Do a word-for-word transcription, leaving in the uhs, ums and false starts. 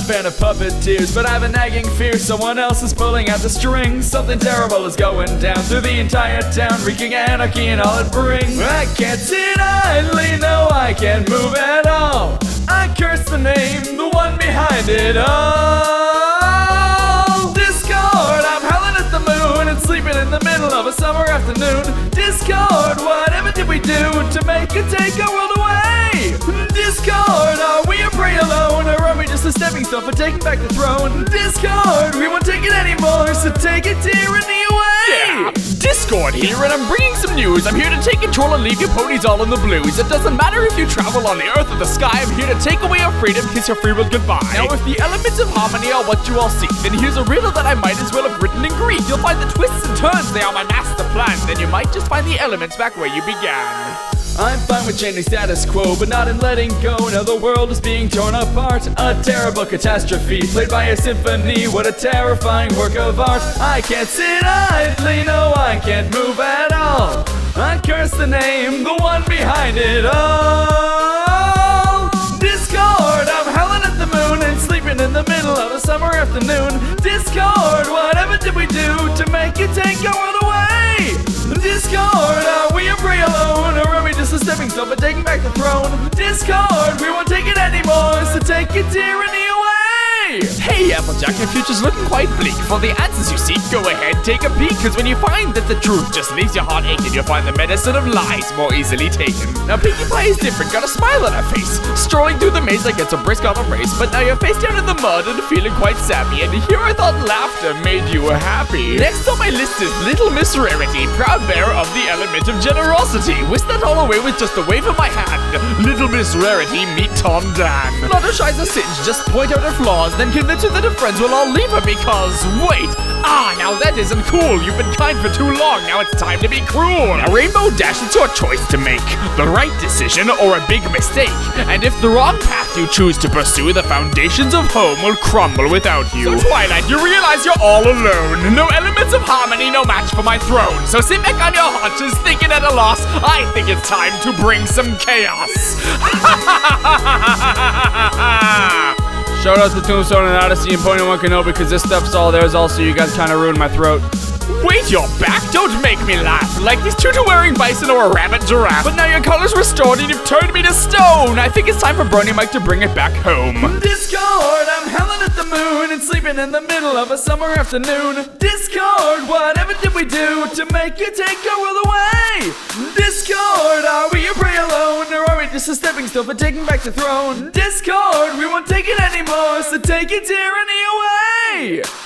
fan of puppeteers, but I have a nagging fear someone else is pulling at the strings. Something terrible is going down through the entire town, wreaking anarchy and all it brings. I can't sit idly, no, I can't move at all. I curse the name, the one behind it all. Discord, I'm howling at the moon and sleeping in the middle of a summer afternoon. Discord, whatever did we do to make it take our world away? Discord, are we a prey alone, or are we just a stepping stone for taking back the throne? Discord, we won't take it anymore, so take it tyranny away. Yeah, Discord here, and I'm bringing some news. I'm here to take control and leave your ponies all in the blues. It doesn't matter if you travel on the earth or the sky. I'm here to take away your freedom, kiss your free will goodbye. Now, if the elements of harmony are what you all seek, then here's a riddle that I might as well have written in Greek. You'll find the twists and turns, they are my master plan. Then you might just find the elements back where you began. I'm fine with changing status quo, but not in letting go. Now the world is being torn apart, a terrible catastrophe, played by a symphony. What a terrifying work of art. I can't sit idly, no, I can't move at all. I curse the name, the one behind it all. Discord, I'm howling at the moon and sleeping in the middle of a summer afternoon. Discord, whatever did we do to make it take our world away? Discord, are we a prey alone, or are we just a stepping stone for taking back the throne? Discord, we won't take it anymore, so take your tyranny away. Hey Applejack, your future's looking quite bleak. For the answers you seek, go ahead, take a peek. Cause when you find that the truth just leaves your heart aching, you'll find the medicine of lies more easily taken. Now Pinkie Pie is different, got a smile on her face, strolling through the maze like it's a brisk auto race. But now you're face down in the mud and feeling quite sappy, and here I thought laughter made you happy. Next on my list is Little Miss Rarity, proud bearer of the element of generosity. Whisk that all away with just a wave of my hand. Little Miss Rarity, meet Tom Dan. Fluttershy's a cinch, just point out her flaws, then convince her that her friends will all leave her because, wait, ah, now that isn't cool. You've been kind for too long, now it's time to be cruel. Now Rainbow Dash, it's your choice to make, the right decision or a big mistake. And if the wrong path you choose to pursue, the foundations of home will crumble without you. So Twilight, you realize you're all alone. No elements of harmony, no match for my throne. So sit back on your haunches, thinking at a loss. I think it's time to bring some chaos. Shout out to Tombstone and Odyssey and Pony One Kenobi, because this stuff's all theirs also. You guys kind of ruined my throat. Wait, you're back? Don't make me laugh. Like these tutu-wearing bison or a rabbit giraffe. But now your color's restored and you've turned me to stone. I think it's time for Brony Mike to bring it back home. Discord, I'm howling at the moon and sleeping in the middle of a summer afternoon. Discord, whatever did we do to make you take our world away? Discord, are we a prey alone, or are we just a stepping stone for taking back the throne? Discord, we won't take it anymore, so take your tyranny away.